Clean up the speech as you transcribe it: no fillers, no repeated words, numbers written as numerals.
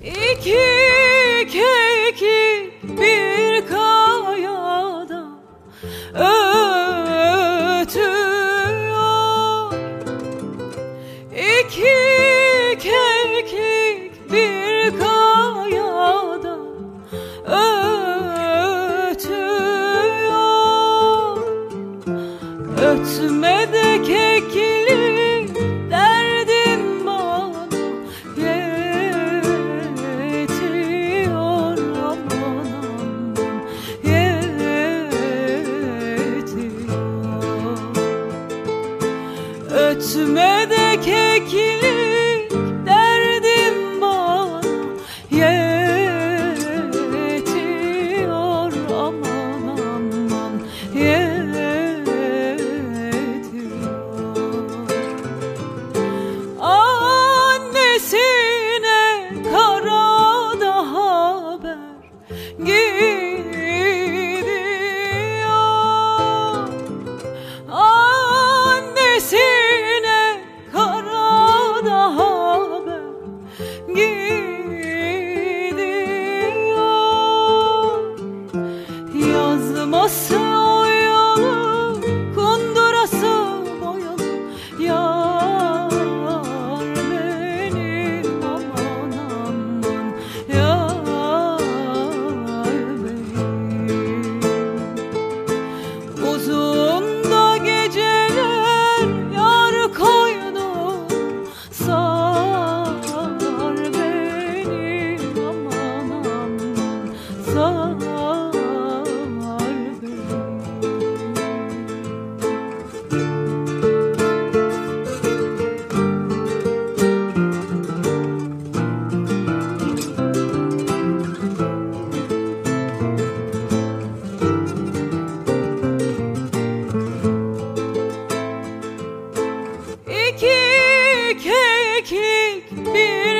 İki kekik bir kayada ötüyor. İki kekik bir kayada ötüyor. Ötme de keklik derdim bana yetiyor, aman aman yetiyor. Ötme de keklik derdim bana yetiyor, aman aman annesine karada haber gidiyor. Annesine karada haber gidiyor. Yazması oyalı, kundurası boyalı yar benim, aman aman yar benim. Uzun da geceler yar koynum sar benim, aman aman sar benim. İki kekik bir